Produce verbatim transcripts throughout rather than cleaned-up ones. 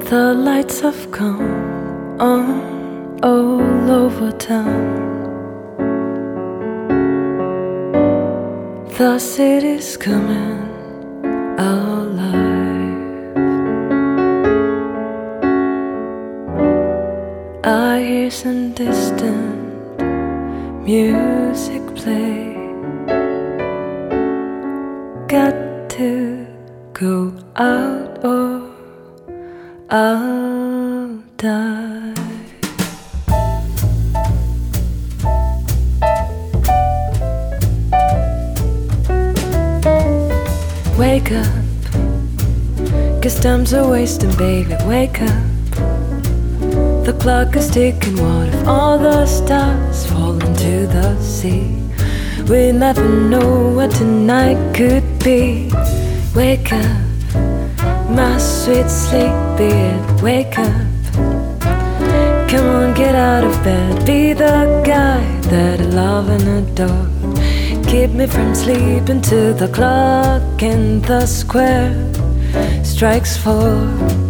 The lights have come on all over town. The city's coming alive. I hear some distant music play. Got to go out or I'll die. Wake up, 'cause time's a wasting, baby, wake up. The clock is ticking, what if all the stars fall into the sea? We never know what tonight could be. Wake up, my sweet sleepyhead, wake up. Come on, get out of bed, be the guy that I love and adore. Keep me from sleeping till the clock in the square strikes four.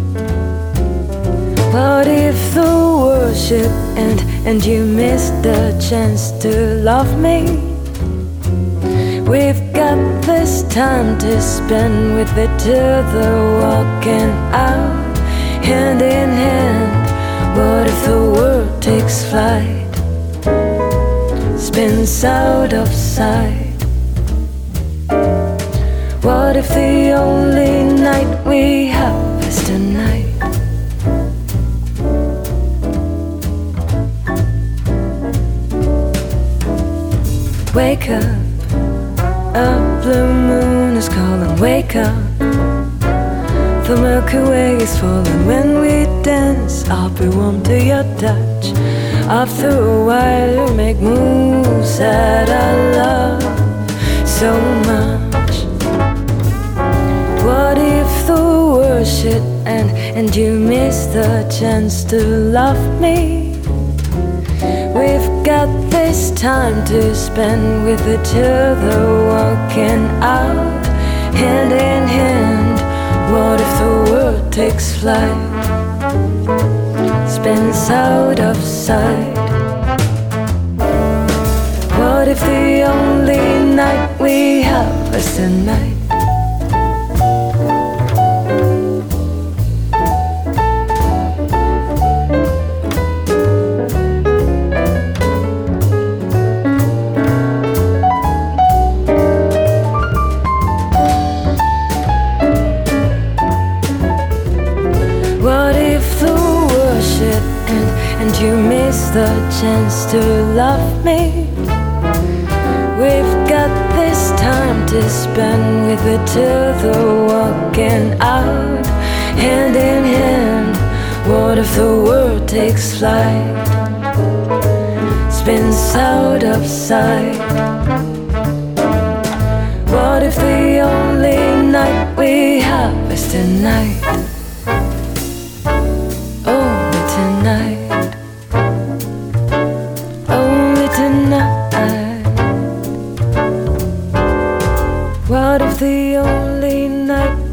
What if the world should end and you missed the chance to love me? We've got this time to spend with each other, walking out hand in hand. What if the world takes flight, spins out of sight? What if the only night we have is tonight? Wake up, a blue moon is calling, wake up. The Milky Way is falling when we dance. I'll be warm to your touch. After a while you make moves that I love so much. What if the world should end and you miss the chance to love me? We've got this time to spend with each other, walking out hand in hand. What if the world takes flight, spins out of sight? What if the only night we have is tonight? What if the world should end and you miss the chance to love me? We've got this time to spend with each other, walking out hand in hand. What if the world takes flight, spins out of sight? What if the only night we have is tonight? Only tonight, only tonight. What if the only night